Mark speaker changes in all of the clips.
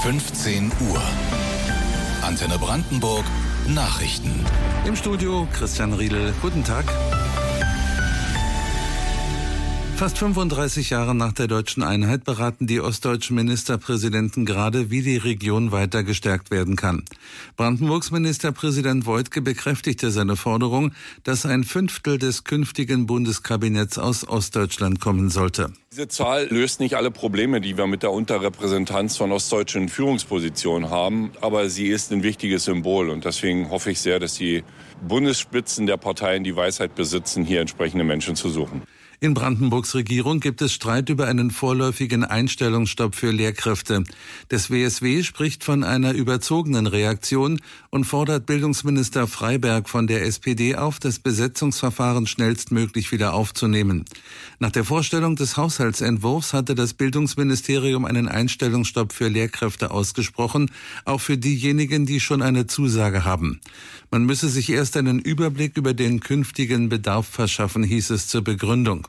Speaker 1: 15 Uhr. Antenne Brandenburg Nachrichten.
Speaker 2: Im Studio Christian Riedel. Guten Tag. Fast 35 Jahre nach der deutschen Einheit beraten die ostdeutschen Ministerpräsidenten gerade, wie die Region weiter gestärkt werden kann. Brandenburgs Ministerpräsident Woidke bekräftigte seine Forderung, dass ein Fünftel des künftigen Bundeskabinetts aus Ostdeutschland kommen sollte.
Speaker 3: Diese Zahl löst nicht alle Probleme, die wir mit der Unterrepräsentanz von ostdeutschen Führungspositionen haben, aber sie ist ein wichtiges Symbol und deswegen hoffe ich sehr, dass die Bundesspitzen der Parteien die Weisheit besitzen, hier entsprechende Menschen zu suchen.
Speaker 2: In Brandenburgs Regierung gibt es Streit über einen vorläufigen Einstellungsstopp für Lehrkräfte. Das WSW spricht von einer überzogenen Reaktion und fordert Bildungsminister Freiberg von der SPD auf, das Besetzungsverfahren schnellstmöglich wieder aufzunehmen. Nach der Vorstellung des Haushaltsentwurfs hatte das Bildungsministerium einen Einstellungsstopp für Lehrkräfte ausgesprochen, auch für diejenigen, die schon eine Zusage haben. Man müsse sich erst einen Überblick über den künftigen Bedarf verschaffen, hieß es zur Begründung.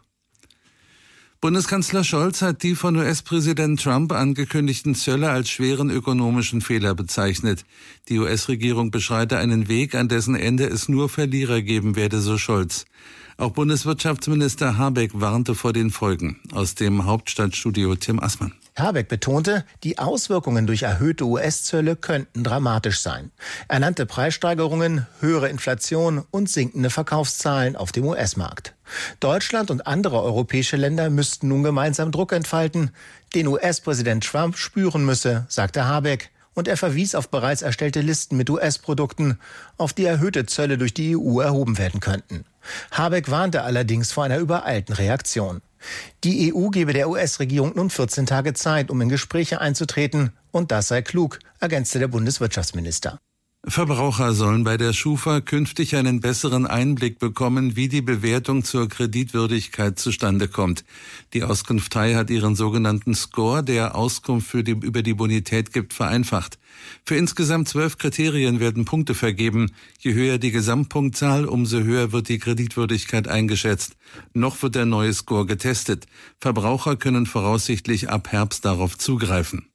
Speaker 2: Bundeskanzler Scholz hat die von US-Präsident Trump angekündigten Zölle als schweren ökonomischen Fehler bezeichnet. Die US-Regierung beschreite einen Weg, an dessen Ende es nur Verlierer geben werde, so Scholz. Auch Bundeswirtschaftsminister Habeck warnte vor den Folgen. Aus dem Hauptstadtstudio Tim Assmann.
Speaker 4: Habeck betonte, die Auswirkungen durch erhöhte US-Zölle könnten dramatisch sein. Er nannte Preissteigerungen, höhere Inflation und sinkende Verkaufszahlen auf dem US-Markt. Deutschland und andere europäische Länder müssten nun gemeinsam Druck entfalten, den US-Präsident Trump spüren müsse, sagte Habeck. Und er verwies auf bereits erstellte Listen mit US-Produkten, auf die erhöhte Zölle durch die EU erhoben werden könnten. Habeck warnte allerdings vor einer übereilten Reaktion. Die EU gebe der US-Regierung nun 14 Tage Zeit, um in Gespräche einzutreten. Und das sei klug, ergänzte der Bundeswirtschaftsminister.
Speaker 2: Verbraucher sollen bei der Schufa künftig einen besseren Einblick bekommen, wie die Bewertung zur Kreditwürdigkeit zustande kommt. Die Auskunftei hat ihren sogenannten Score, der Auskunft über die Bonität gibt, vereinfacht. Für insgesamt 12 Kriterien werden Punkte vergeben. Je höher die Gesamtpunktzahl, umso höher wird die Kreditwürdigkeit eingeschätzt. Noch wird der neue Score getestet. Verbraucher können voraussichtlich ab Herbst darauf zugreifen.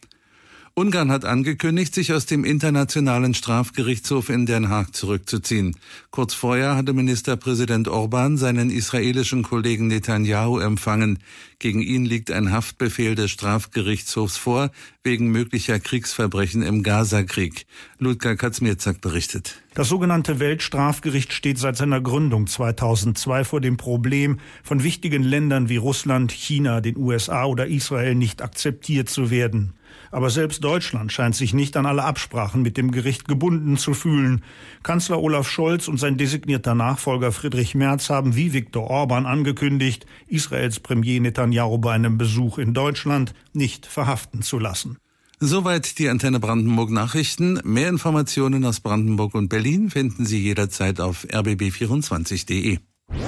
Speaker 2: Ungarn hat angekündigt, sich aus dem Internationalen Strafgerichtshof in Den Haag zurückzuziehen. Kurz vorher hatte Ministerpräsident Orban seinen israelischen Kollegen Netanyahu empfangen. Gegen ihn liegt ein Haftbefehl des Strafgerichtshofs vor, wegen möglicher Kriegsverbrechen im Gaza-Krieg. Ludger Kaczmierzak berichtet.
Speaker 5: Das sogenannte Weltstrafgericht steht seit seiner Gründung 2002 vor dem Problem, von wichtigen Ländern wie Russland, China, den USA oder Israel nicht akzeptiert zu werden. Aber selbst Deutschland scheint sich nicht an alle Absprachen mit dem Gericht gebunden zu fühlen. Kanzler Olaf Scholz und sein designierter Nachfolger Friedrich Merz haben wie Viktor Orban angekündigt, Israels Premier Netanyahu bei einem Besuch in Deutschland nicht verhaften zu lassen.
Speaker 2: Soweit die Antenne Brandenburg Nachrichten. Mehr Informationen aus Brandenburg und Berlin finden Sie jederzeit auf rbb24.de.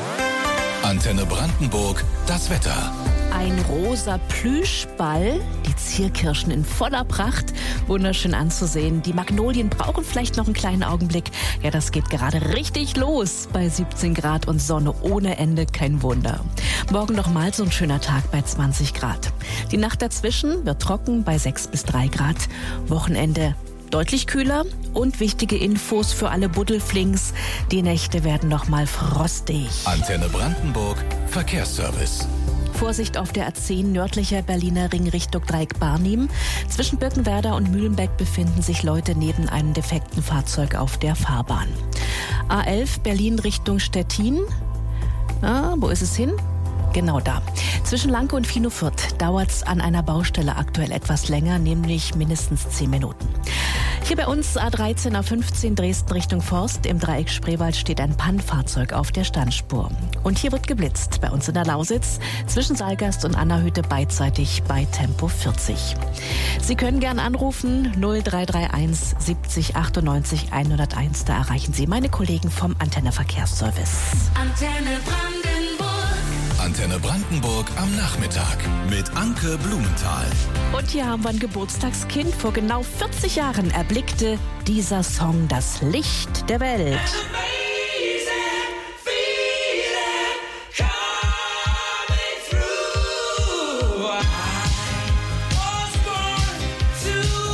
Speaker 1: Antenne Brandenburg, das Wetter.
Speaker 6: Ein rosa Plüschball, die Zierkirschen in voller Pracht, wunderschön anzusehen. Die Magnolien brauchen vielleicht noch einen kleinen Augenblick. Ja, das geht gerade richtig los bei 17 Grad und Sonne ohne Ende, kein Wunder. Morgen noch mal so ein schöner Tag bei 20 Grad. Die Nacht dazwischen wird trocken bei 6 bis 3 Grad. Wochenende deutlich kühler und wichtige Infos für alle Buddelflings. Die Nächte werden noch mal frostig.
Speaker 1: Antenne Brandenburg, Verkehrsservice.
Speaker 6: Vorsicht auf der A10 nördlicher Berliner Ring Richtung Dreieck-Barnim. Zwischen Birkenwerder und Mühlenbeck befinden sich Leute neben einem defekten Fahrzeug auf der Fahrbahn. A11 Berlin Richtung Stettin. Wo ist es hin? Genau da. Zwischen Lanke und Finofürth dauert es an einer Baustelle aktuell etwas länger, nämlich mindestens 10 Minuten. Hier bei uns A13, A15 Dresden Richtung Forst. Im Dreieck Spreewald steht ein Pannfahrzeug auf der Standspur. Und hier wird geblitzt. Bei uns in der Lausitz zwischen Saalgast und Annerhütte beidseitig bei Tempo 40. Sie können gern anrufen 0331 70 98 101. Da erreichen Sie meine Kollegen vom Antenne Verkehrsservice.
Speaker 1: Antenne Brandenburg am Nachmittag mit Anke Blumenthal.
Speaker 6: Und hier haben wir ein Geburtstagskind. Vor genau 40 Jahren erblickte dieser Song das Licht der Welt.
Speaker 7: To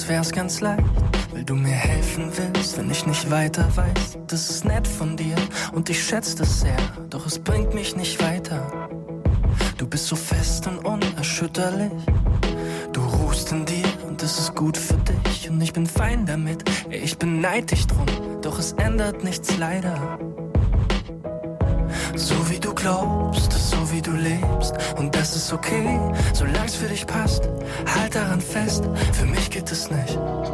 Speaker 7: wär's ganz leicht, weil du mir helfen willst, wenn ich nicht weiter weiß. Das ist nett von dir und ich schätze das sehr, doch es bringt mich nicht weiter. Du bist so fest und unerschütterlich, du ruhst in dir und das ist gut für dich. Und ich bin fein damit, ich beneid dich drum, doch es ändert nichts leider. So wie du glaubst, so wie du lebst, und das ist okay, solang's für dich passt. Halt daran fest, für mich geht es nicht.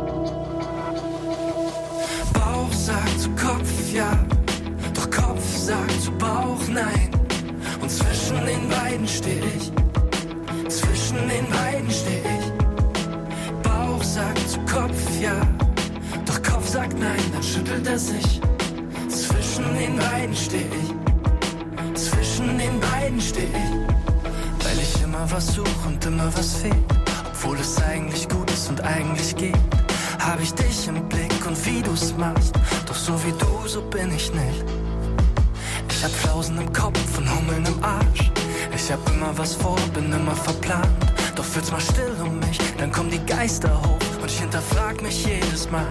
Speaker 7: Bauch sagt zu Kopf ja, doch Kopf sagt zu Bauch nein. Und zwischen den beiden steh ich, zwischen den beiden steh ich. Bauch sagt zu Kopf ja, doch Kopf sagt nein, dann schüttelt er sich. Zwischen den beiden steh ich, zwischen den beiden steh ich. Weil ich immer was such und immer was fehlt, obwohl es eigentlich gut ist und eigentlich geht. Hab ich dich im Blick und wie du's machst, doch so wie du, so bin ich nicht. Ich hab Flausen im Kopf und Hummeln im Arsch. Ich hab immer was vor, bin immer verplant. Doch wird's mal still um mich, dann kommen die Geister hoch und ich hinterfrag mich jedes Mal.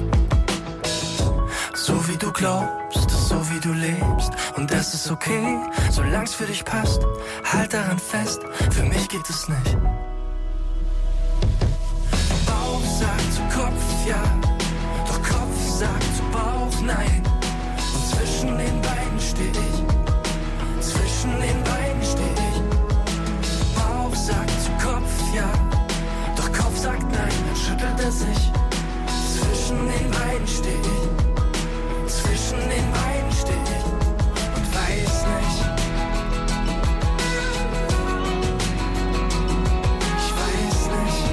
Speaker 7: So wie du glaubst, so wie du lebst, und das ist okay, solang's für dich passt. Halt daran fest, für mich geht es nicht. Bauch sagt zu Kopf ja, doch Kopf sagt zu Bauch nein. Und zwischen den beiden steh ich, zwischen den beiden steh ich. Bauch sagt zu Kopf ja, doch Kopf sagt nein, dann schüttelt er sich. Zwischen den beiden steh ich, zwischen den beiden steh ich und weiß nicht. Ich weiß nicht.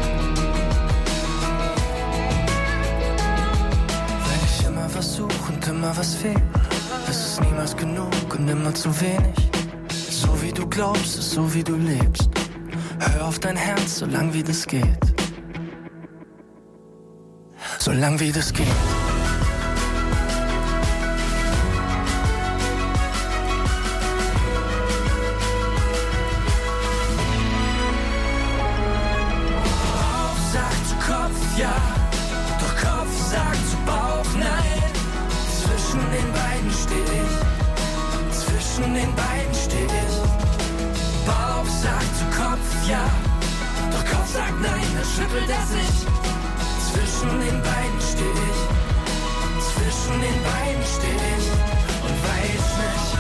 Speaker 7: Weil ich immer was such und immer was fehlt, es ist niemals genug und immer zu wenig. So wie du glaubst, ist so wie du lebst. Hör auf dein Herz, solang wie das geht. Solang wie das geht. Ja, doch Kopf sagt zu Bauch nein. Zwischen den beiden steh ich, zwischen den beiden steh ich. Bauch sagt zu Kopf ja, doch Kopf sagt nein, dann schüttelt er sich. Zwischen den beiden steh ich, zwischen den beiden steh ich und weiß nicht.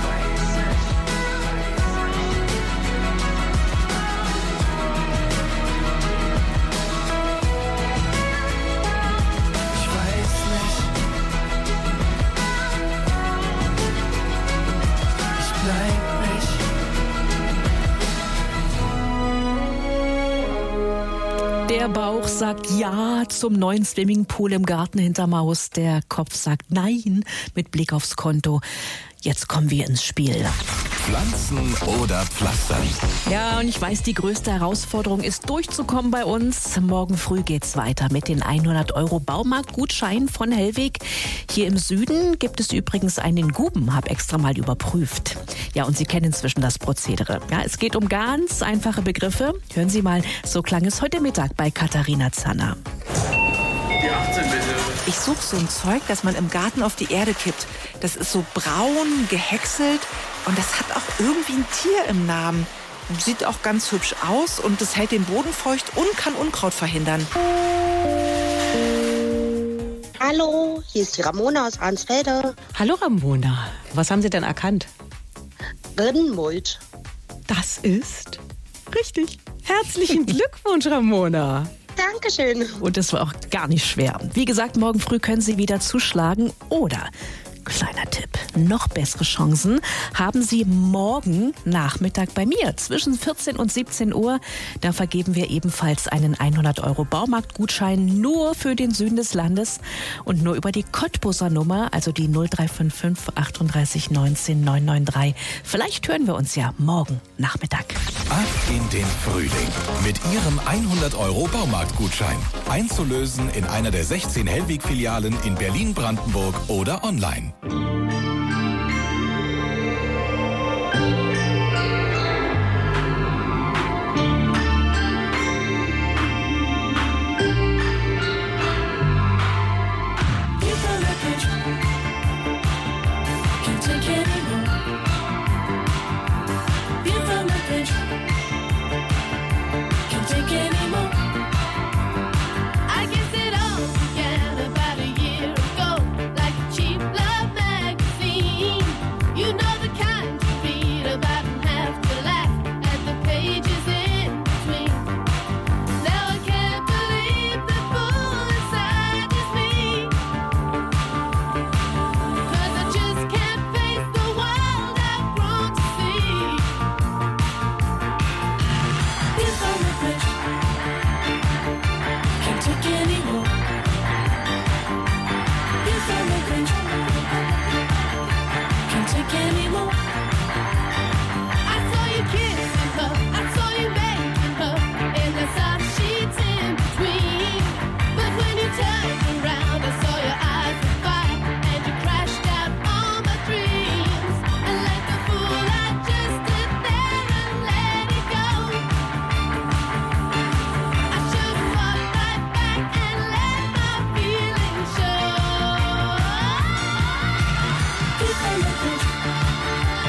Speaker 6: Der Bauch sagt ja zum neuen Swimmingpool im Garten hinterm Haus. Der Kopf sagt nein mit Blick aufs Konto. Jetzt kommen wir ins Spiel.
Speaker 1: Pflanzen oder Pflastern?
Speaker 6: Ja, und ich weiß, die größte Herausforderung ist durchzukommen bei uns. Morgen früh geht's weiter mit den 100 € Baumarktgutschein von Hellweg. Hier im Süden gibt es übrigens einen Guben, hab extra mal überprüft. Ja, und Sie kennen inzwischen das Prozedere. Ja, es geht um ganz einfache Begriffe. Hören Sie mal, so klang es heute Mittag bei Katharina Zanner.
Speaker 8: Die 18 bitte.
Speaker 9: Ich suche so ein Zeug, das man im Garten auf die Erde kippt. Das ist so braun, gehäckselt und das hat auch irgendwie ein Tier im Namen. Sieht auch ganz hübsch aus und das hält den Boden feucht und kann Unkraut verhindern.
Speaker 10: Hallo, hier ist die Ramona aus Arnsfelde.
Speaker 11: Hallo Ramona, was haben Sie denn erkannt?
Speaker 10: Rinnenmulch.
Speaker 11: Das ist richtig. Herzlichen Glückwunsch, Ramona.
Speaker 10: Dankeschön.
Speaker 6: Und das war auch gar nicht schwer. Wie gesagt, morgen früh können Sie wieder zuschlagen oder, kleiner Tipp, noch bessere Chancen haben Sie morgen Nachmittag bei mir zwischen 14 und 17 Uhr. Da vergeben wir ebenfalls einen 100 € Baumarktgutschein nur für den Süden des Landes und nur über die Cottbuser Nummer, also die 0355 38 19 993. Vielleicht hören wir uns ja morgen Nachmittag.
Speaker 1: Ab in den Frühling mit Ihrem 100 € Baumarktgutschein. Einzulösen in einer der 16 Hellweg-Filialen in Berlin, Brandenburg oder online.
Speaker 12: back anymore. I saw you kissing her, I saw you making her, and the soft sheets in between. But when you turned around, I saw your eyes on fire, and you crashed out all my dreams. And like a fool, I just stood there and let it go. I should have fought right back and let my feelings show. Keep on the push.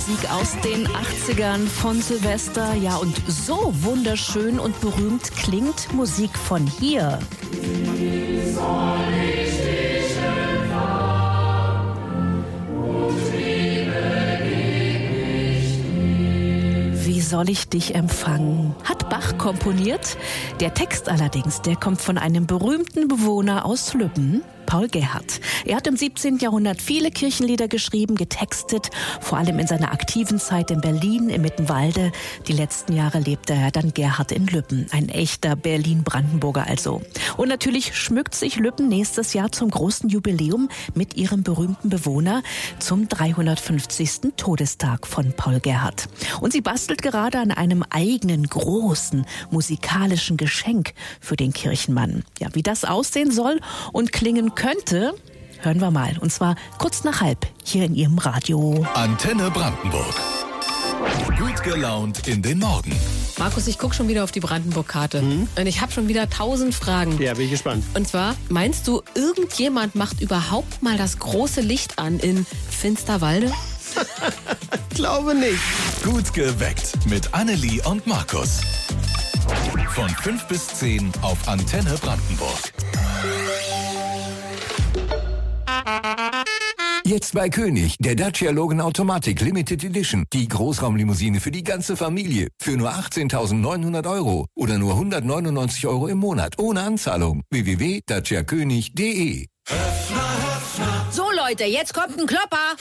Speaker 6: Musik aus den 80ern von Silvester. Ja, und so wunderschön und berühmt klingt Musik von hier. Wie soll ich dich empfangen und wie begegne ich dir? Wie soll ich dich empfangen? Hat Bach komponiert. Der Text allerdings, der kommt von einem berühmten Bewohner aus Lübben, Paul Gerhardt. Er hat im 17. Jahrhundert viele Kirchenlieder geschrieben, getextet, vor allem in seiner aktiven Zeit in Berlin, im Mittenwalde. Die letzten Jahre lebte er dann Gerhardt in Lübben. Ein echter Berlin-Brandenburger also. Und natürlich schmückt sich Lübben nächstes Jahr zum großen Jubiläum mit ihrem berühmten Bewohner zum 350. Todestag von Paul Gerhardt. Und sie bastelt gerade an einem eigenen, großen musikalischen Geschenk für den Kirchenmann. Ja, wie das aussehen soll und klingen könnte, hören wir mal. Und zwar kurz nach halb hier in Ihrem Radio.
Speaker 1: Antenne Brandenburg. Gut gelaunt in den Morgen.
Speaker 11: Markus, ich gucke schon wieder auf die Brandenburg-Karte. Und ich habe schon wieder 1000 Fragen.
Speaker 13: Ja, bin ich gespannt.
Speaker 11: Und zwar, meinst du, irgendjemand macht überhaupt mal das große Licht an in Finsterwalde?
Speaker 13: Glaube nicht.
Speaker 1: Gut geweckt mit Annelie und Markus. Von 5 bis 10 auf Antenne Brandenburg.
Speaker 14: Jetzt bei König, der Dacia Logan Automatic Limited Edition. Die Großraumlimousine für die ganze Familie. Für nur 18.900 € oder nur 199 € im Monat. Ohne Anzahlung. www.daciakönig.de.
Speaker 15: So Leute, jetzt kommt ein Klopper.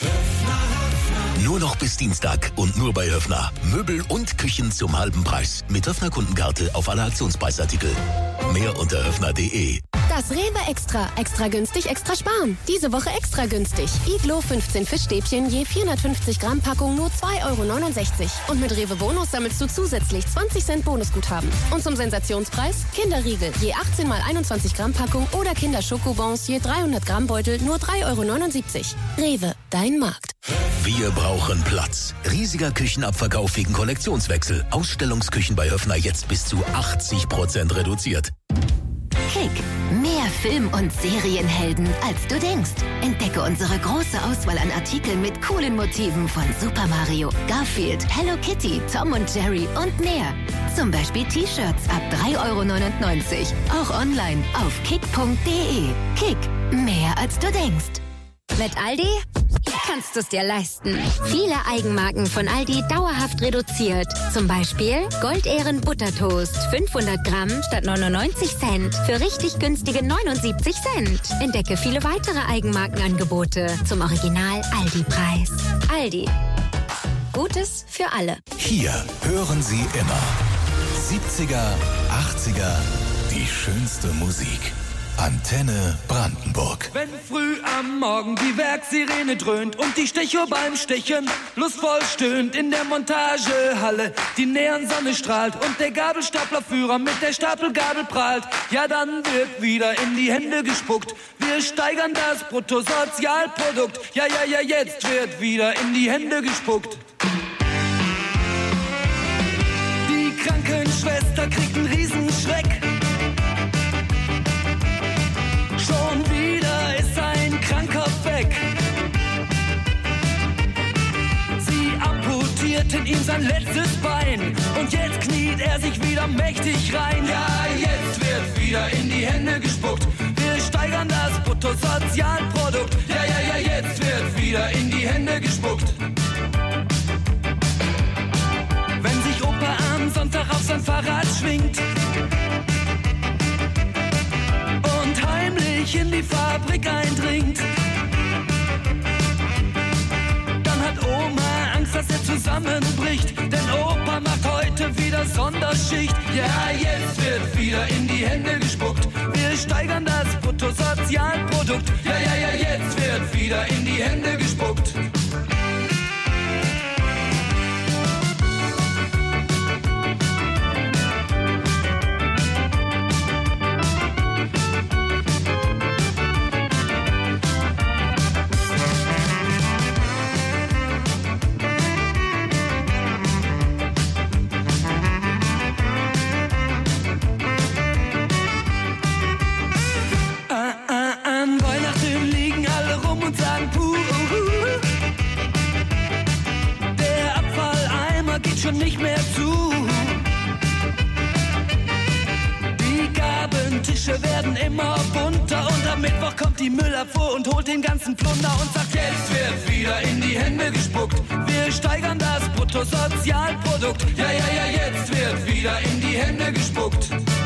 Speaker 16: Nur noch bis Dienstag und nur bei Höffner. Möbel und Küchen zum halben Preis. Mit Höffner Kundenkarte auf alle Aktionspreisartikel. Mehr unter höffner.de.
Speaker 17: Das Rewe Extra. Extra günstig, extra sparen. Diese Woche extra günstig. Iglo 15 Fischstäbchen je 450 Gramm Packung nur 2,69 €. Und mit Rewe Bonus sammelst du zusätzlich 20 Cent Bonusguthaben. Und zum Sensationspreis Kinderriegel je 18 mal 21 Gramm Packung oder Kinderschokobons je 300 Gramm Beutel nur 3,79 €. Rewe, dein Markt.
Speaker 16: Wir brauchen Platz. Riesiger Küchenabverkauf wegen Kollektionswechsel. Ausstellungsküchen bei Höffner jetzt bis zu 80% reduziert.
Speaker 18: Kick. Mehr Film- und Serienhelden, als du denkst. Entdecke unsere große Auswahl an Artikeln mit coolen Motiven von Super Mario, Garfield, Hello Kitty, Tom und Jerry und mehr. Zum Beispiel T-Shirts ab 3,99 €. Auch online auf kick.de. Kick. Mehr als du denkst.
Speaker 19: Mit Aldi kannst du es dir leisten.
Speaker 18: Viele Eigenmarken von Aldi dauerhaft reduziert. Zum Beispiel Goldehren Buttertoast 500 Gramm statt 99 Cent für richtig günstige 79 Cent. Entdecke viele weitere Eigenmarkenangebote zum Original Aldi-Preis. Aldi. Gutes für alle.
Speaker 1: Hier hören Sie immer 70er, 80er, die schönste Musik. Antenne Brandenburg.
Speaker 7: Wenn früh am Morgen die Werksirene dröhnt und die Stechuhr beim Stechen lustvoll stöhnt in der Montagehalle, die Neonsonne strahlt und der Gabelstaplerführer mit der Stapelgabel prahlt, ja dann wird wieder in die Hände gespuckt. Wir steigern das Bruttosozialprodukt. Ja, jetzt wird wieder in die Hände gespuckt. Die Krankenschwester kriegt einen Riesenschreck. Schon wieder ist ein Kranker weg. Sie amputierten ihm sein letztes Bein und jetzt kniet er sich wieder mächtig rein. Ja, jetzt wird wieder in die Hände gespuckt. Wir steigern das Bruttosozialprodukt. Ja, jetzt wird wieder in die Hände gespuckt. Wenn sich Opa am Sonntag auf sein Fahrrad schwingt und heimlich in die Fabrik eindringt, dann hat Oma Angst, dass er zusammenbricht, denn Opa macht heute wieder Sonderschicht. Ja, jetzt wird wieder in die Hände gespuckt. Wir steigern das Bruttosozialprodukt. Ja, jetzt wird wieder in die Hände gespuckt. An Weihnachten liegen alle rum und sagen puh. nicht mehr zu. Die Gabentische werden immer bunter und am Mittwoch kommt die Müllabfuhr und holt den ganzen Plunder und sagt, jetzt wird wieder in die Hände gespuckt. Wir steigern das Bruttosozialprodukt. Ja, jetzt wird wieder in die Hände gespuckt.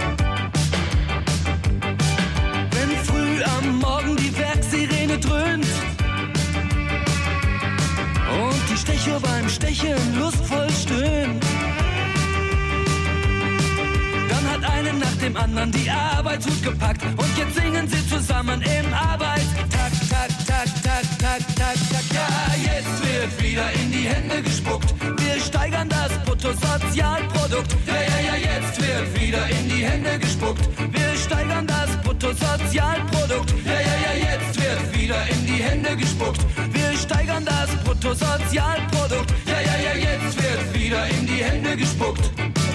Speaker 7: Wenn früh am Morgen die Werksirene dröhnt und die Stechuhr beim Stecheln lustvoll stöhnt, dann hat einen nach dem anderen die Arbeitshut gepackt und jetzt singen sie zusammen im Arbeitstag, tak, tak, tak, tak, tak, tak. Ja, jetzt wird wieder in die Hände gespuckt. Wir steigern das Bruttosozialprodukt. Ja, jetzt wird wieder in die Hände gespuckt. Wir steigern das Bruttosozialprodukt. Ja, jetzt wird wieder in die Hände gespuckt. Wir steigern das Bruttosozialprodukt. Ja, jetzt wird wieder in die Hände gespuckt.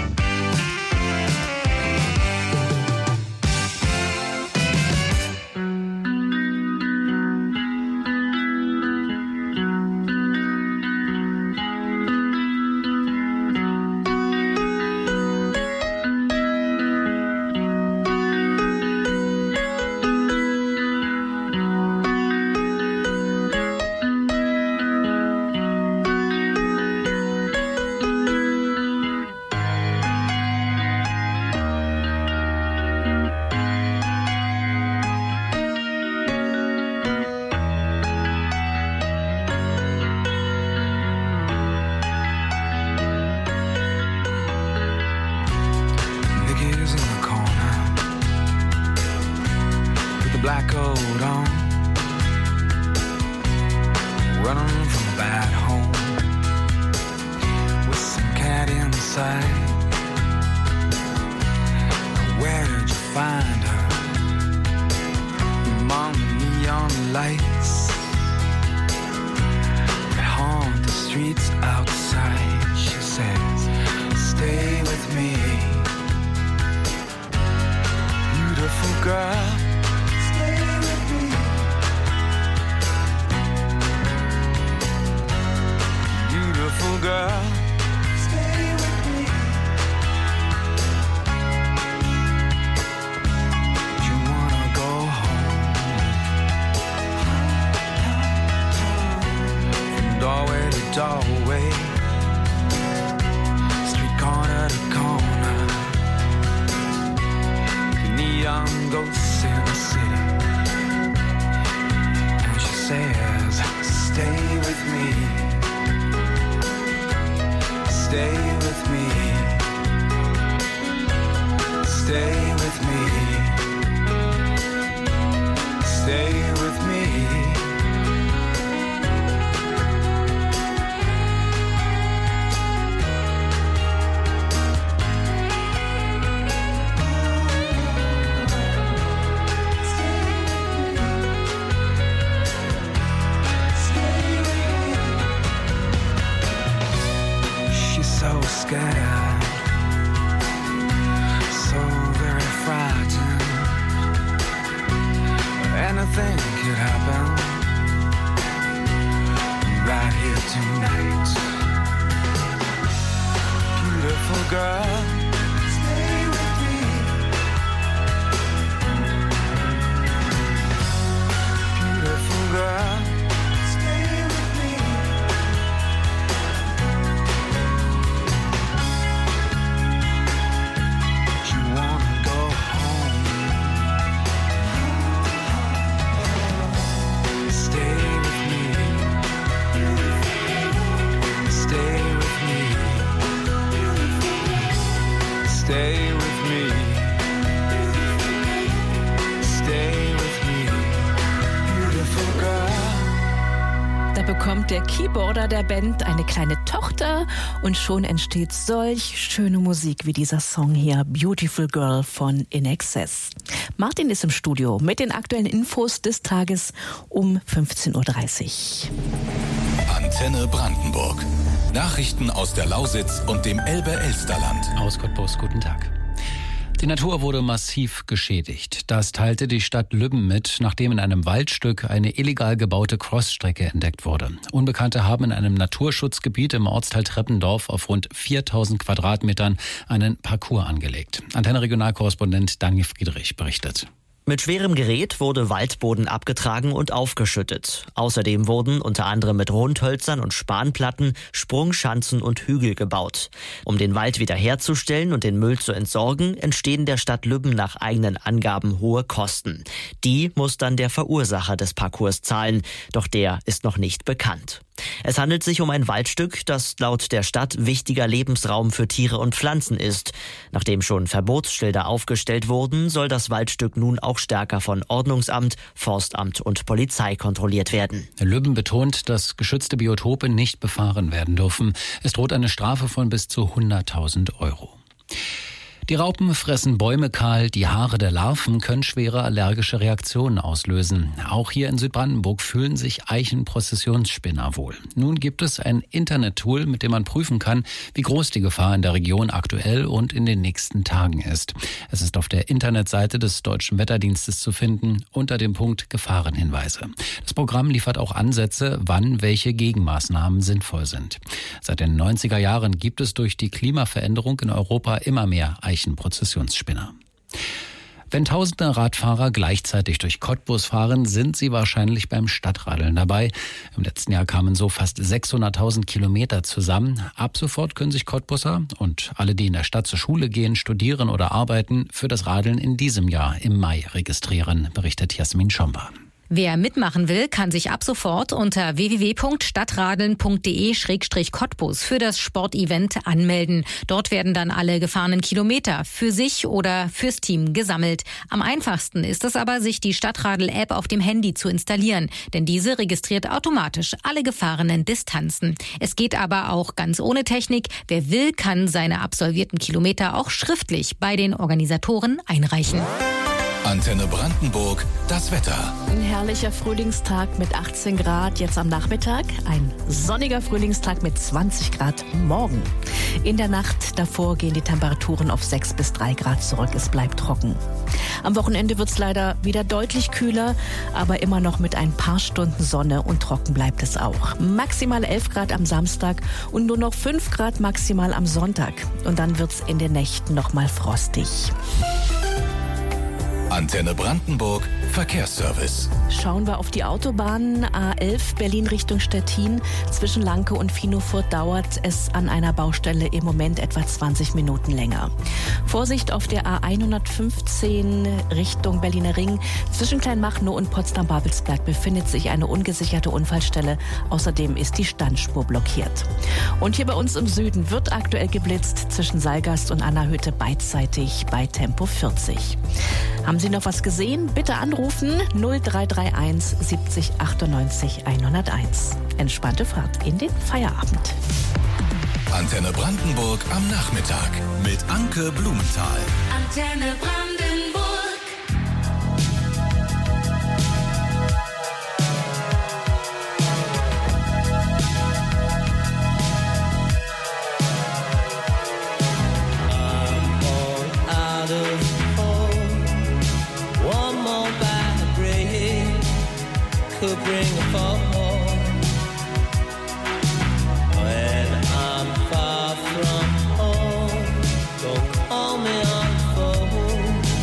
Speaker 6: Der Keyboarder der Band eine kleine Tochter und schon entsteht solch schöne Musik wie dieser Song hier, Beautiful Girl von INXS. Martin ist im Studio mit den aktuellen Infos des Tages um 15.30 Uhr.
Speaker 1: Antenne Brandenburg. Nachrichten aus der Lausitz und dem Elbe-Elsterland.
Speaker 20: Aus Cottbus, guten Tag. Die Natur wurde massiv geschädigt. Das teilte die Stadt Lübben mit, nachdem in einem Waldstück eine illegal gebaute Crossstrecke entdeckt wurde. Unbekannte haben in einem Naturschutzgebiet im Ortsteil Treppendorf auf rund 4000 Quadratmetern einen Parcours angelegt. Antenne-Regionalkorrespondent Daniel Friedrich berichtet.
Speaker 21: Mit schwerem Gerät wurde Waldboden abgetragen und aufgeschüttet. Außerdem wurden unter anderem mit Rundhölzern und Spanplatten Sprungschanzen und Hügel gebaut. Um den Wald wiederherzustellen und den Müll zu entsorgen, entstehen der Stadt Lübben nach eigenen Angaben hohe Kosten. Die muss dann der Verursacher des Parcours zahlen, doch der ist noch nicht bekannt. Es handelt sich um ein Waldstück, das laut der Stadt wichtiger Lebensraum für Tiere und Pflanzen ist. Nachdem schon Verbotsschilder aufgestellt wurden, soll das Waldstück nun auch stärker von Ordnungsamt, Forstamt und Polizei kontrolliert werden.
Speaker 20: Lübben betont, dass geschützte Biotope nicht befahren werden dürfen. Es droht eine Strafe von bis zu 100.000 €. Die Raupen fressen Bäume kahl, die Haare der Larven können schwere allergische Reaktionen auslösen. Auch hier in Südbrandenburg fühlen sich Eichenprozessionsspinner wohl. Nun gibt es ein Internet-Tool, mit dem man prüfen kann, wie groß die Gefahr in der Region aktuell und in den nächsten Tagen ist. Es ist auf der Internetseite des Deutschen Wetterdienstes zu finden, unter dem Punkt Gefahrenhinweise. Das Programm liefert auch Ansätze, wann welche Gegenmaßnahmen sinnvoll sind. Seit den 90er Jahren gibt es durch die Klimaveränderung in Europa immer mehr Eichenprozessionsspinner. Wenn tausende Radfahrer gleichzeitig durch Cottbus fahren, sind sie wahrscheinlich beim Stadtradeln dabei. Im letzten Jahr kamen so fast 600.000 Kilometer zusammen. Ab sofort können sich Cottbusser und alle, die in der Stadt zur Schule gehen, studieren oder arbeiten, für das Radeln in diesem Jahr im Mai registrieren, berichtet Jasmin Schomba.
Speaker 22: Wer mitmachen will, kann sich ab sofort unter www.stadtradeln.de/Cottbus für das Sportevent anmelden. Dort werden dann alle gefahrenen Kilometer für sich oder fürs Team gesammelt. Am einfachsten ist es aber, sich die Stadtradel-App auf dem Handy zu installieren, denn diese registriert automatisch alle gefahrenen Distanzen. Es geht aber auch ganz ohne Technik. Wer will, kann seine absolvierten Kilometer auch schriftlich bei den Organisatoren einreichen.
Speaker 1: Antenne Brandenburg, das Wetter.
Speaker 6: Ein herrlicher Frühlingstag mit 18 Grad jetzt am Nachmittag. Ein sonniger Frühlingstag mit 20 Grad morgen. In der Nacht davor gehen die Temperaturen auf 6 bis 3 Grad zurück. Es bleibt trocken. Am Wochenende wird es leider wieder deutlich kühler, aber immer noch mit ein paar Stunden Sonne und trocken bleibt es auch. Maximal 11 Grad am Samstag und nur noch 5 Grad maximal am Sonntag. Und dann wird es in den Nächten noch mal frostig.
Speaker 1: Antenne Brandenburg, Verkehrsservice.
Speaker 6: Schauen wir auf die Autobahn A11 Berlin Richtung Stettin. Zwischen Lanke und Finofurt dauert es an einer Baustelle im Moment etwa 20 Minuten länger. Vorsicht auf der A115 Richtung Berliner Ring. Zwischen Kleinmachnow und Potsdam-Babelsberg befindet sich eine ungesicherte Unfallstelle. Außerdem ist die Standspur blockiert. Und hier bei uns im Süden wird aktuell geblitzt zwischen Saalgast und Anna-Hütte beidseitig bei Tempo 40. Haben Sie noch was gesehen? Bitte anrufen 0331 70 98 101. Entspannte Fahrt in den Feierabend.
Speaker 1: Antenne Brandenburg am Nachmittag mit Anke Blumenthal.
Speaker 12: Antenne Brandenburg.
Speaker 23: Could bring a fall when I'm far from home. Don't call me on the phone.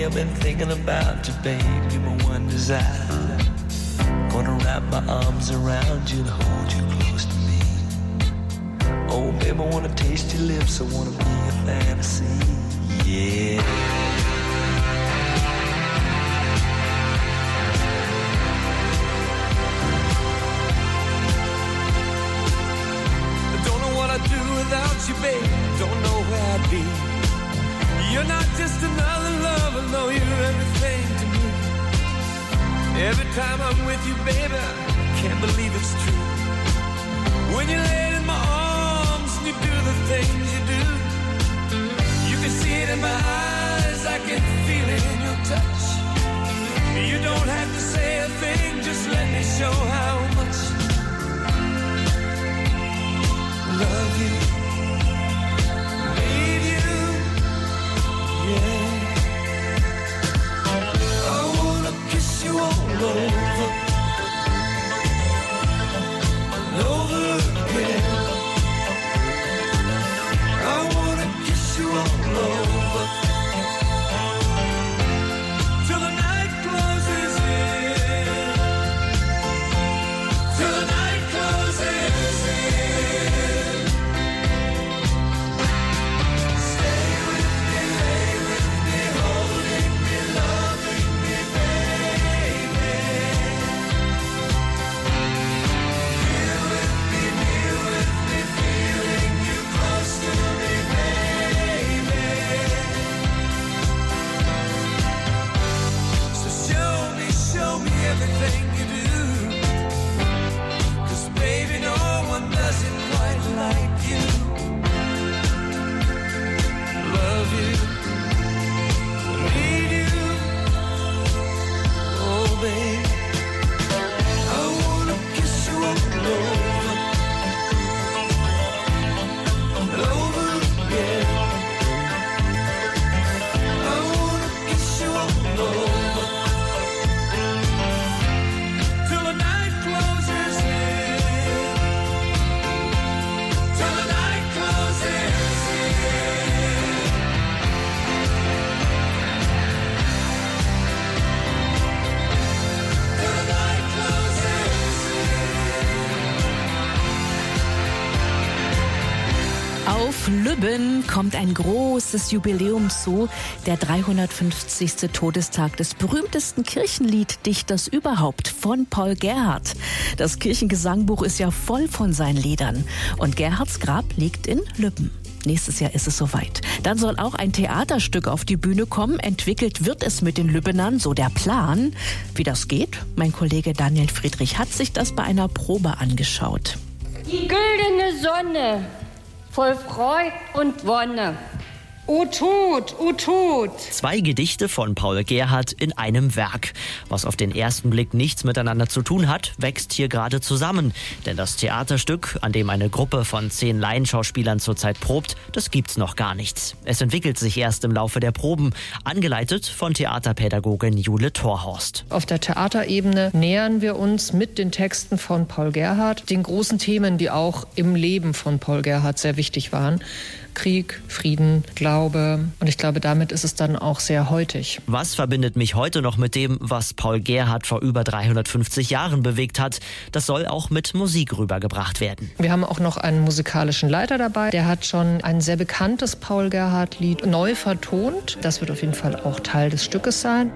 Speaker 23: I've been thinking about you, babe. You're my one desire. Gonna wrap my arms around you and hold you close to me. Oh, babe, I wanna taste your lips. I wanna be a fantasy. Yeah.
Speaker 7: Without you, babe, don't know where I'd be. You're not just another lover, no, you're everything to me. Every time I'm with you, baby, I can't believe it's true. When you lay in my arms and you do the things you do, you can see it in my eyes, I can feel it in your touch. You don't have to say a thing, just let me show how much I love you. You all over again. I wanna kiss you all over till the night closes in. Till the night closes in. Stay with me, lay with me, holding me, loving me, baby. Here with me, near with me, feeling you close to me, baby. So show me everything you do. 'Cause baby, no one does it quite like you. Love you, need you, oh babe. I wanna kiss you all over and over again. I wanna kiss you all over till the night closes in. Till the night closes in. Till the night closes in.
Speaker 6: Auf Lübben kommt ein großes Jubiläum zu, der 350. Todestag des berühmtesten Kirchenlieddichters überhaupt, von Paul Gerhardt. Das Kirchengesangbuch ist ja voll von seinen Liedern. Und Gerhardts Grab liegt in Lübben. Nächstes Jahr ist es soweit. Dann soll auch ein Theaterstück auf die Bühne kommen. Entwickelt wird es mit den Lübbenern, so der Plan. Wie das geht? Mein Kollege Daniel Friedrich hat sich das bei einer Probe angeschaut.
Speaker 3: Die güldene Sonne, voll Freud und Wonne. O Tod, o Tod.
Speaker 21: 2 Gedichte von Paul Gerhardt in einem Werk. Was auf den ersten Blick nichts miteinander zu tun hat, wächst hier gerade zusammen. Denn das Theaterstück, an dem eine Gruppe von 10 Laienschauspielern zurzeit probt, das gibt's noch gar nicht. Es entwickelt sich erst im Laufe der Proben, angeleitet von Theaterpädagogin Jule Thorhorst.
Speaker 4: Auf der Theaterebene nähern wir uns mit den Texten von Paul Gerhardt den großen Themen, die auch im Leben von Paul Gerhardt sehr wichtig waren. Krieg, Frieden, Glaube. Und ich glaube, damit ist es dann auch sehr heutig.
Speaker 21: Was verbindet mich heute noch mit dem, was Paul Gerhardt vor über 350 Jahren bewegt hat? Das soll auch mit Musik rübergebracht werden.
Speaker 4: Wir haben auch noch einen musikalischen Leiter dabei. Der hat schon ein sehr bekanntes Paul Gerhardt-Lied neu vertont. Das wird auf jeden Fall auch Teil des Stückes sein.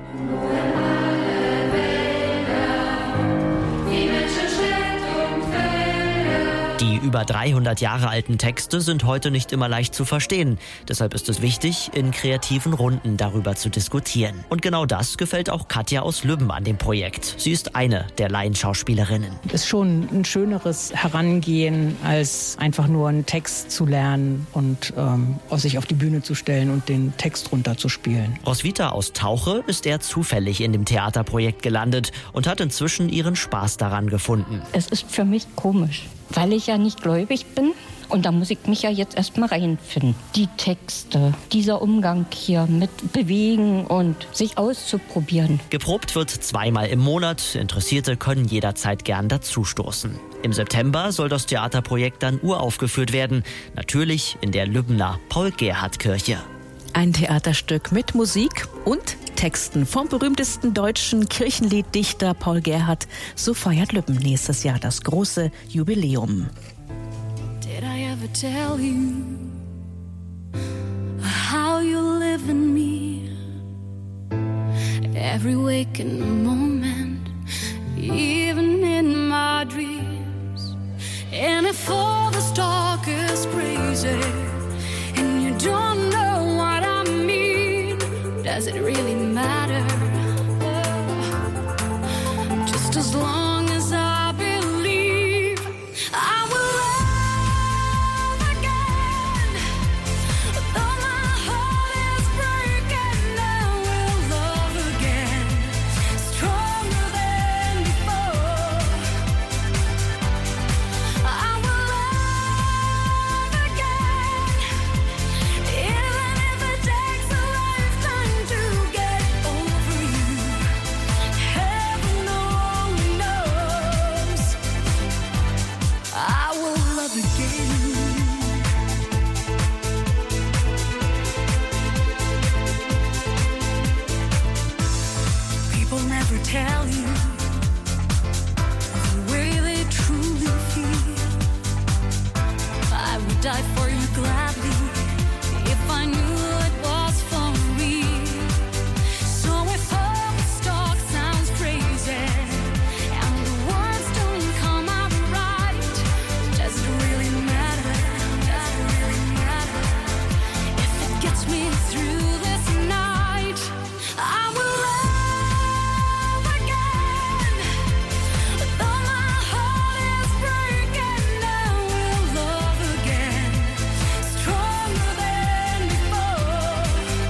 Speaker 21: Die über 300 Jahre alten Texte sind heute nicht immer leicht zu verstehen. Deshalb ist es wichtig, in kreativen Runden darüber zu diskutieren. Und genau das gefällt auch Katja aus Lübben an dem Projekt. Sie ist eine der Laienschauspielerinnen.
Speaker 5: Ist schon ein schöneres Herangehen, als einfach nur einen Text zu lernen und sich auf die Bühne zu stellen und den Text runterzuspielen.
Speaker 21: Roswitha aus Tauche ist eher zufällig in dem Theaterprojekt gelandet und hat inzwischen ihren Spaß daran gefunden.
Speaker 3: Es ist für mich komisch, weil ich ja nicht gläubig bin. Und da muss ich mich ja jetzt erstmal reinfinden. Die Texte, dieser Umgang hier mit Bewegen und sich auszuprobieren.
Speaker 21: Geprobt wird 2-mal im Monat. Interessierte können jederzeit gern dazustoßen. Im September soll das Theaterprojekt dann uraufgeführt werden. Natürlich in der Lübbener Paul-Gerhardt-Kirche.
Speaker 6: Ein Theaterstück mit Musik und Texten vom berühmtesten deutschen Kirchenlieddichter Paul Gerhardt. So feiert Lübben nächstes Jahr das große Jubiläum.
Speaker 12: Did I ever tell you how you live in me? Every waking moment, even in my dreams. And if all this talk is crazy and you don't know what I mean, does it really matter? Just as long as I believe I will love again. Though my heart is breaking, I will love again. Stronger than before. I will love again. Even if it takes a lifetime to get over you. Heaven only knows. I will love again. People never tell you the way they truly feel. I would die for you gladly if I knew it was for real. So if all this talk sounds crazy and the words don't come out right, does it really matter? Does it really matter? If it gets me through this night, I will love again. Though my heart is breaking, I will love again. Stronger than before.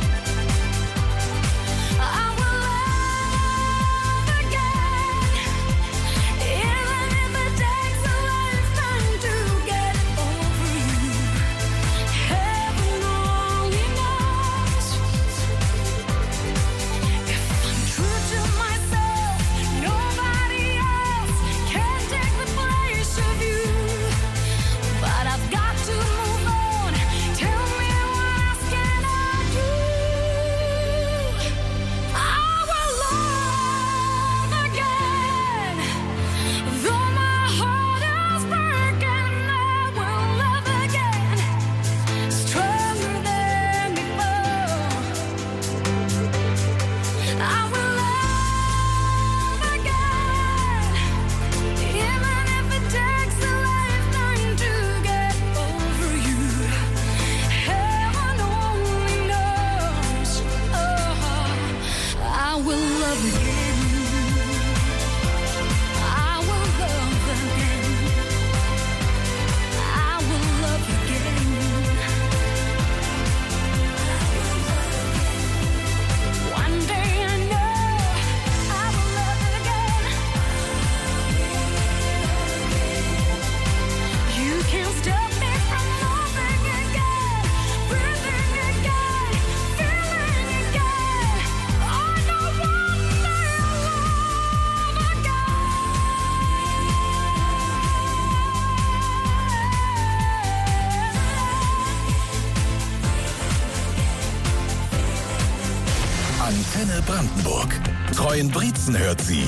Speaker 12: I will love again. Even if it takes a lifetime to get over you. Heaven only knows. If I'm true to myself, nobody else can take the place of you. But I've got to move on. Tell me what else can I do? I will love again. Though my heart is breaking, I will love again. Stronger than before. I will love again. Even if it takes a lifetime to get over you. Heaven only knows. I will love again. I will love again. I will love again. One day I know I will love again. You can't stop me from loving again, breathing again, feeling again. I know one day I'll love
Speaker 1: Antenne Brandenburg. Treuen Brietzen hört sie.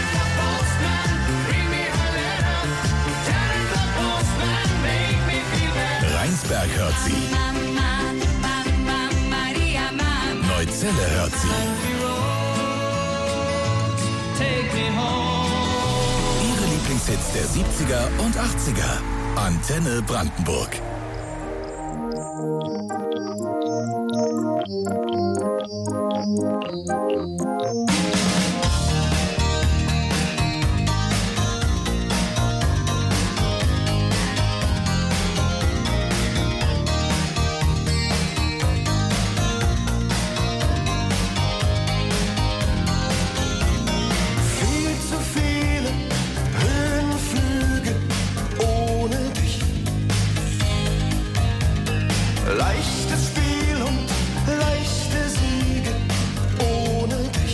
Speaker 1: Rheinsberg hört sie. Neuzelle hört sie. Ihre Lieblingshits der 70er und 80er. Antenne Brandenburg.
Speaker 7: Viel zu viele Höhenflüge ohne dich. Leichtes Spiel und leichte Siege ohne dich.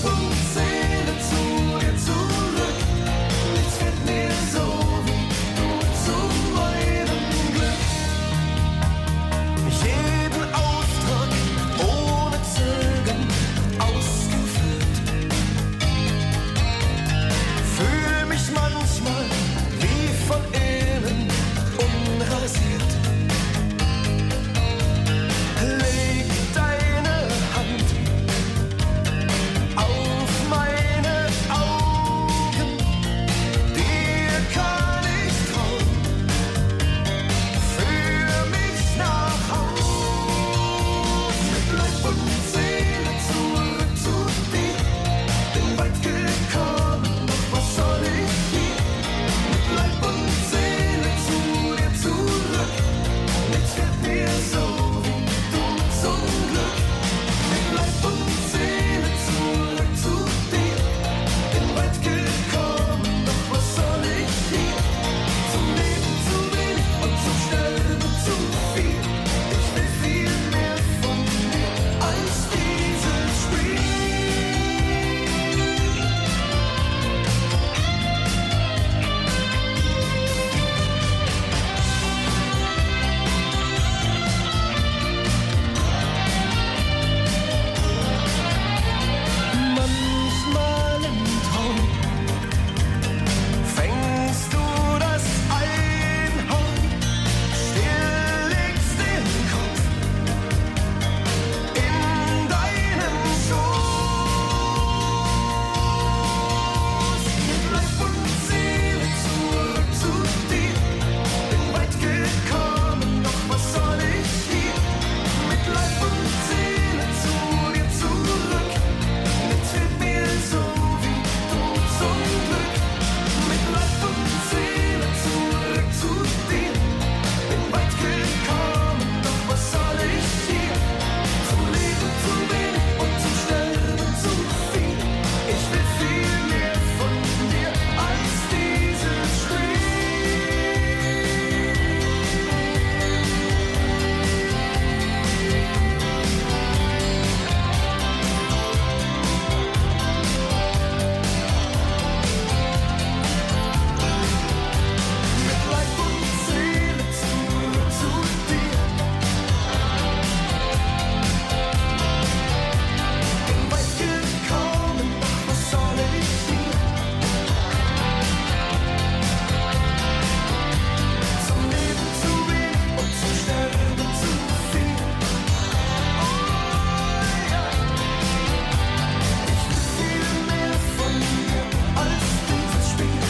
Speaker 7: Leib und Seele zu dir zurück. Nichts wird mir so wie du zu meinem Glück. Jeden Auftrag ohne Zögern ausgeführt. Fühl mich manchmal wie von innen unrasiert. Leg deine Hand auf meine Augen, dir kann ich trauen. Führ mich nach Haus, mit Leib und Seele zurück zu dir. Bin weit gekommen, doch was soll ich hier? Mit Leib und Seele zu dir zurück. Nichts wird mir so wie du zum Glück. Mit Leib und Seele zurück zu dir. Bin weit gekommen, doch was soll ich hier? Zum Leben zu wenig und zum Sterben zu viel. Ich will viel mehr von dir als dieses Spiel. Manchmal im Traum fängst du das Einhorn, still legst den Kopf in deinen Schoß. Mit Leib und Seele zurück zu dir. Bin weit gekommen, doch was soll ich hier? Mit Leib und Seele zu dir zurück. Nichts wird mir so wie du zum Glück. Mit Leib und Seele zurück zu dir. Bin weit gekommen, doch was soll ich hier? Zum Leben zu wenig und zum Sterben zu viel. Ich will viel mehr von dir als dieses Spiel. Mit Leib und Seele zurück zu dir. Bin weit gekommen, doch was soll ich hier? Zum Leben zu wenig und zum Sterben zu viel. Oh ja, ich will viel mehr von dir als dieses Spiel.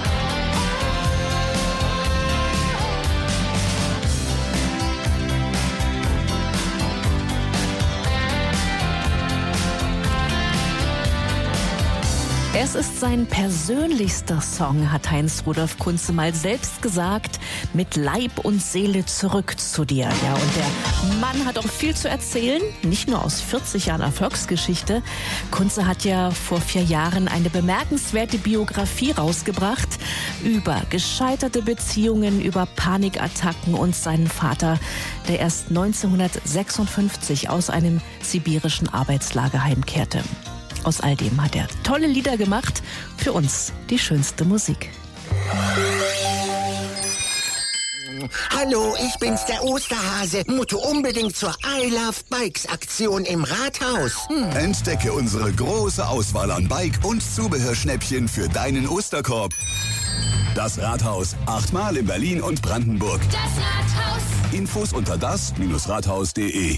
Speaker 6: Es ist sein persönlichster Song, hat Heinz Rudolf Kunze mal selbst gesagt, mit Leib und Seele zurück zu dir. Ja, und der Mann hat auch viel zu erzählen, nicht nur aus 40 Jahren Erfolgsgeschichte. Kunze hat ja vor 4 Jahren eine bemerkenswerte Biografie rausgebracht über gescheiterte Beziehungen, über Panikattacken und seinen Vater, der erst 1956 aus einem sibirischen Arbeitslager heimkehrte. Aus all dem hat er tolle Lieder gemacht, für uns die schönste Musik.
Speaker 2: Hallo, ich bin's, der Osterhase. Musst du unbedingt zur I Love Bikes Aktion im Rathaus.
Speaker 8: Entdecke unsere große Auswahl an Bike- und Zubehörschnäppchen für deinen Osterkorb. Das Rathaus, 8-mal in Berlin und Brandenburg.
Speaker 12: Das Rathaus.
Speaker 8: Infos unter das-rathaus.de.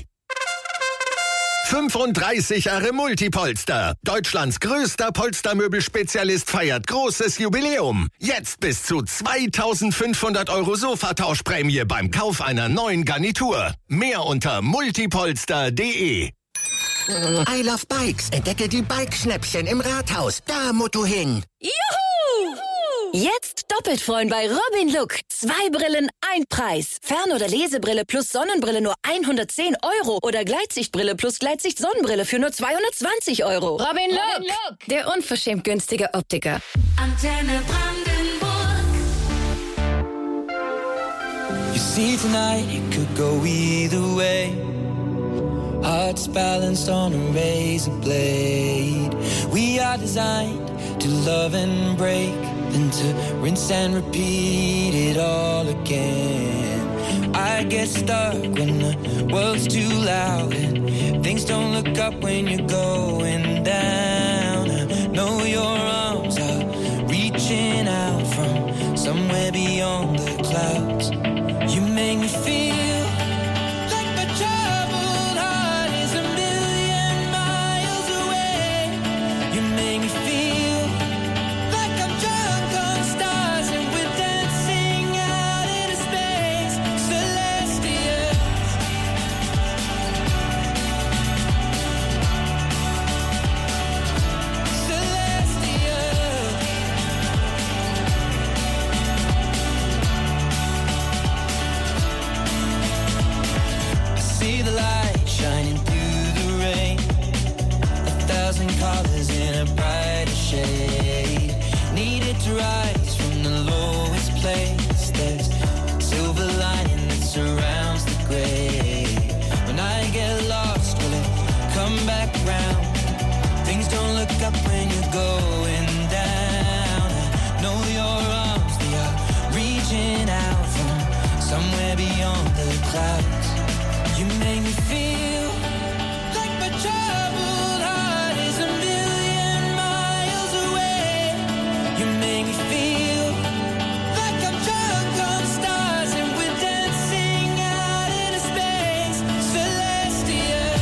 Speaker 9: 35 Jahre Multipolster. Deutschlands größter Polstermöbelspezialist feiert großes Jubiläum. Jetzt bis zu 2.500 € Sofatauschprämie beim Kauf einer neuen Garnitur. Mehr unter multipolster.de.
Speaker 2: I Love Bikes. Entdecke die Bike-Schnäppchen im Rathaus. Da musst du hin.
Speaker 15: Juhu! Jetzt doppelt freuen bei Robin Look. 2 Brillen, 1 Preis. Fern- oder Lesebrille plus Sonnenbrille nur 110 € oder Gleitsichtbrille plus Gleitsicht-Sonnenbrille für nur 220 €.
Speaker 11: Robin Look, der unverschämt günstige Optiker.
Speaker 7: Antenne Brandenburg.
Speaker 24: You see tonight it could go either way. Hearts balanced on a razor blade. We are designed to love and break, then to rinse and repeat it all again. I get stuck when the world's too loud and things don't look up when you're going down. I know your arms are reaching out from somewhere beyond the clouds. You make me feel like my troubled heart is a million miles away. You make me feel like I'm drunk on stars and we're dancing out into space. Celestial. See the light shining through the rain, 1,000 colors in a brighter shade. Needed to rise from the lowest place. There's silver lining that surrounds the gray. When I get lost, will it come back round? Things don't look up when you're going down. I know your arms, they are reaching out from somewhere beyond the clouds. You make me feel like my troubled heart is a million miles away. You make me feel like I'm drunk on stars and we're dancing out into space. Celestial.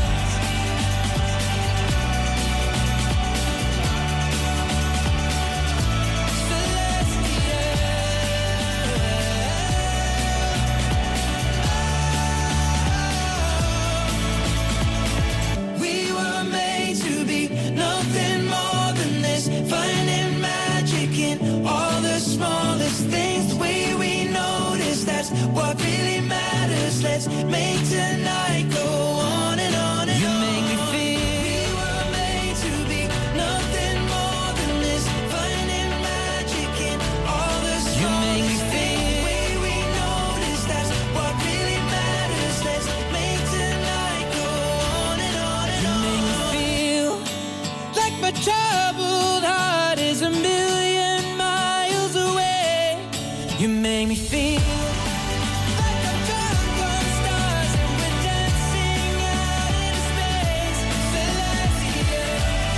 Speaker 24: We were made to be nothing more than this, finding magic in all the smallest things. The way we notice, that's what really matters. Let's make tonight go on and on and on. You make me feel we were made to be nothing more than this, finding magic in all the smallest things. You make me feel the way we notice, that's what really matters. Let's make tonight go on and on and on. You make me feel like my troubled heart is a million miles away. You make me feel like I'm drunk on stars and we're dancing out into space. Celestial.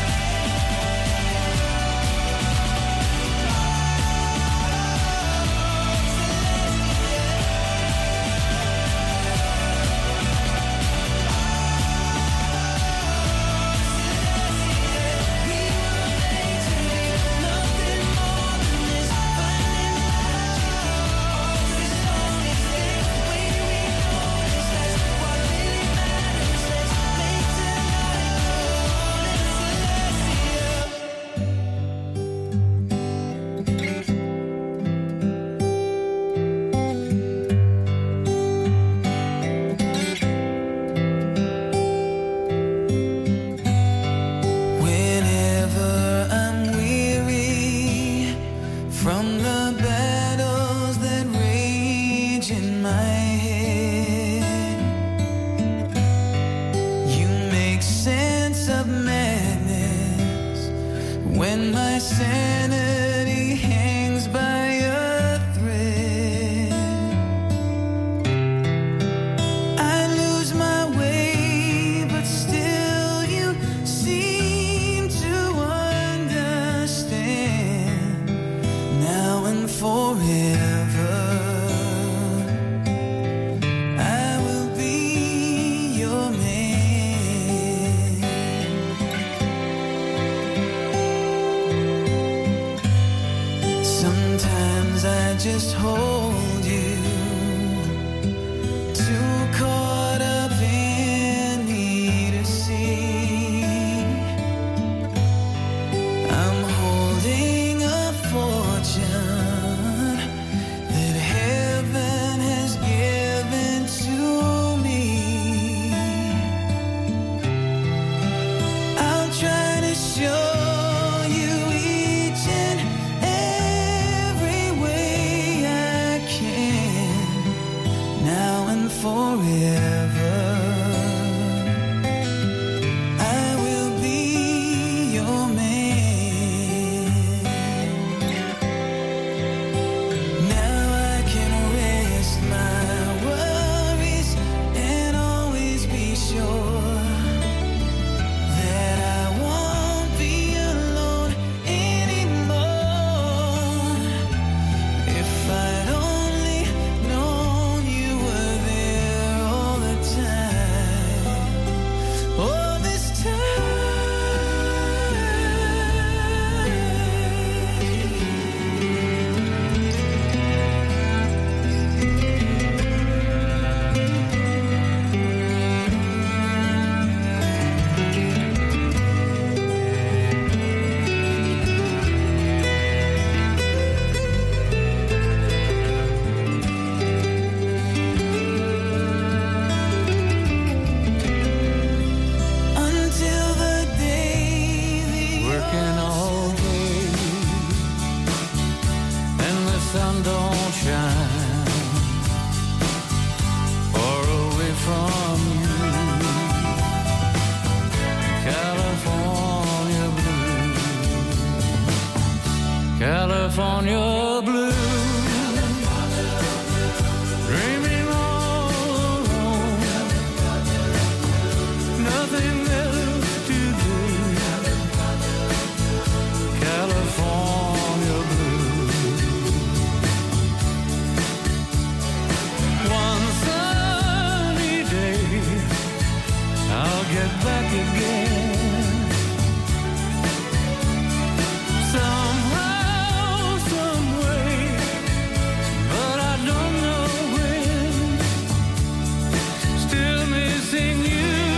Speaker 24: Whenever I'm weary from the battles that rage in my head, you make sense of madness when my sanity hangs by a thread. I lose my way, but still you seem to understand. Now and forever, I will be your man. Sometimes I just hold you, too caught up in me to see. I'm holding a fortune that heaven has given to me. I'll try to show you each and every way I
Speaker 10: California blue. Dreaming all alone, nothing else to do. California blue. One sunny day, I'll get back again. Somehow, some way, but I don't know when. Still missing you,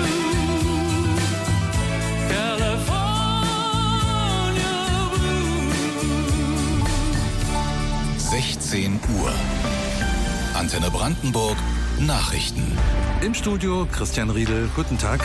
Speaker 10: California blue.
Speaker 1: 16 Uhr. Antenne Brandenburg. Nachrichten.
Speaker 13: Im Studio Christian Riedel. Guten Tag.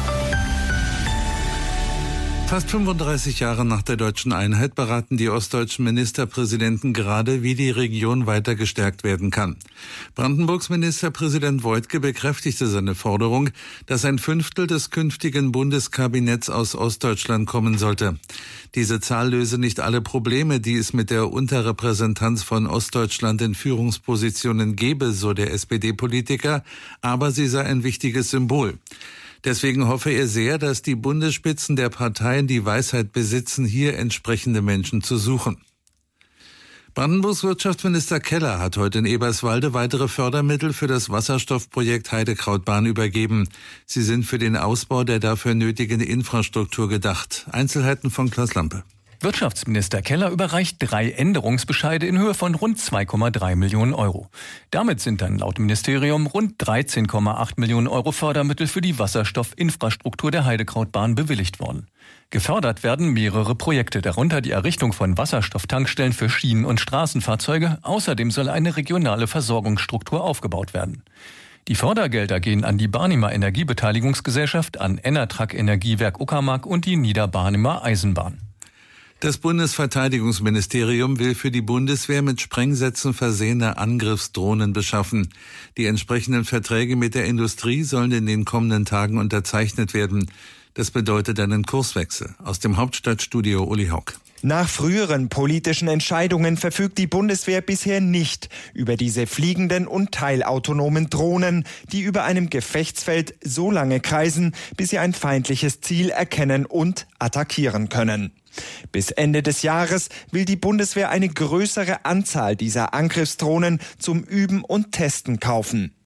Speaker 13: Fast 35 Jahre nach der deutschen Einheit beraten die ostdeutschen Ministerpräsidenten gerade, wie die Region weiter gestärkt werden kann. Brandenburgs Ministerpräsident Woidke bekräftigte seine Forderung, dass ein Fünftel des künftigen Bundeskabinetts aus Ostdeutschland kommen sollte. Diese Zahl löse nicht alle Probleme, die es mit der Unterrepräsentanz von Ostdeutschland in Führungspositionen gebe, so der SPD-Politiker, aber sie sei ein wichtiges Symbol. Deswegen hoffe er sehr, dass die Bundesspitzen der Parteien die Weisheit besitzen, hier entsprechende Menschen zu suchen. Brandenburgs Wirtschaftsminister Keller hat heute in Eberswalde weitere Fördermittel für das Wasserstoffprojekt Heidekrautbahn übergeben. Sie sind für den Ausbau der dafür nötigen Infrastruktur gedacht. Einzelheiten von Klaus Lampe.
Speaker 14: Wirtschaftsminister Keller überreicht 3 Änderungsbescheide in Höhe von rund 2,3 Millionen Euro. Damit sind dann laut Ministerium rund 13,8 Millionen Euro Fördermittel für die Wasserstoffinfrastruktur der Heidekrautbahn bewilligt worden. Gefördert werden mehrere Projekte, darunter die Errichtung von Wasserstofftankstellen für Schienen- und Straßenfahrzeuge. Außerdem soll eine regionale Versorgungsstruktur aufgebaut werden. Die Fördergelder gehen an die Barnimer Energiebeteiligungsgesellschaft, an Enertrag Energiewerk Uckermark und die Niederbarnimer Eisenbahn.
Speaker 13: Das Bundesverteidigungsministerium will für die Bundeswehr mit Sprengsätzen versehene Angriffsdrohnen beschaffen. Die entsprechenden Verträge mit der Industrie sollen in den kommenden Tagen unterzeichnet werden. Das bedeutet einen Kurswechsel. Aus dem Hauptstadtstudio Uli Haug.
Speaker 17: Nach früheren politischen Entscheidungen verfügt die Bundeswehr bisher nicht über diese fliegenden und teilautonomen Drohnen, die über einem Gefechtsfeld so lange kreisen, bis sie ein feindliches Ziel erkennen und attackieren können. Bis Ende des Jahres will die Bundeswehr eine größere Anzahl dieser Angriffsdrohnen zum Üben und Testen kaufen.